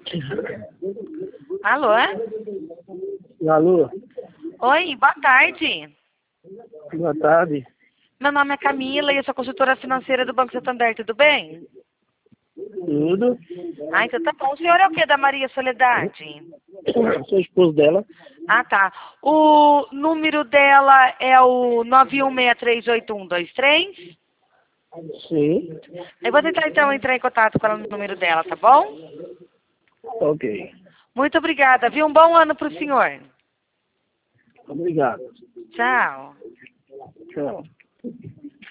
Alô? Alô, Oi, boa tarde. boa tarde. Meu nome é Camila e eu sou consultora financeira do Banco Santander, tudo bem? Tudo? Ah, então tá bom. O senhor é o que da Maria Soledade? Sou esposo dela. Ah, tá. O número dela é o 916381123. Sim. Eu vou tentar então entrar em contato com ela no número dela, tá bom? Ok. Muito obrigada, viu? Um bom ano pro senhor. Obrigado. Tchau. Tchau.